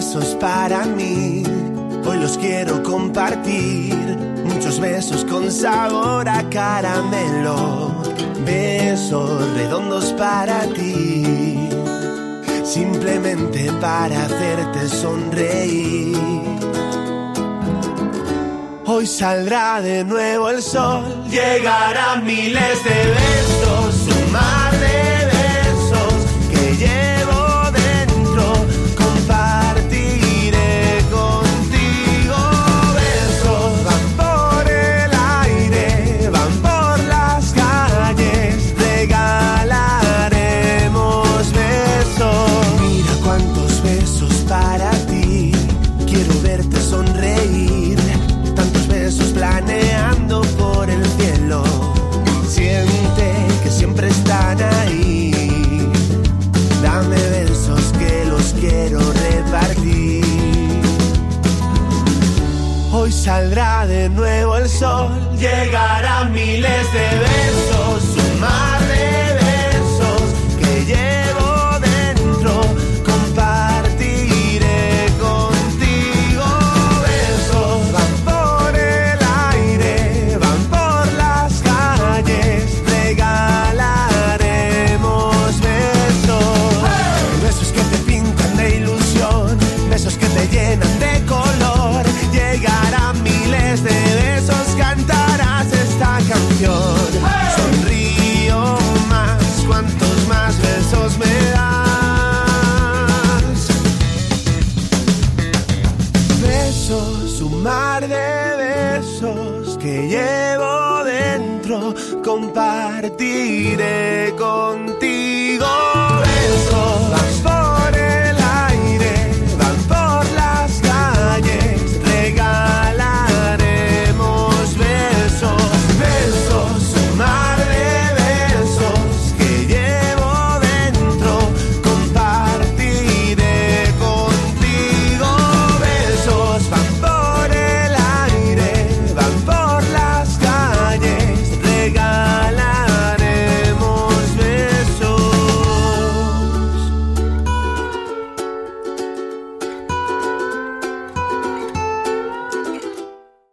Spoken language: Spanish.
besos para mí, hoy los quiero compartir. Muchos besos con sabor a caramelo, besos redondos para ti, simplemente para hacerte sonreír. Hoy saldrá de nuevo el sol, llegarán miles de besos, un mar de besos que llevo dentro, compartiré contigo. Besos van por el aire, van por las calles, regalaremos besos. Mira cuántos besos para ti, quiero verte sonreír. Planeando por el cielo, siente que siempre están ahí. Dame besos que los quiero repartir. Hoy saldrá de nuevo el sol, llegarán miles de besos, un mar de besos que llevo dentro, compartiré contigo. Besos van por el aire, van por las calles, regalaremos besos. Besos que te pintan de ilusión, besos que te llenan de color. Llegarán miles de besos, cantarás esta canción. Sonrío más, cuantos más besos me das. Besos, un mar de besos que llevo dentro, compartiré contigo.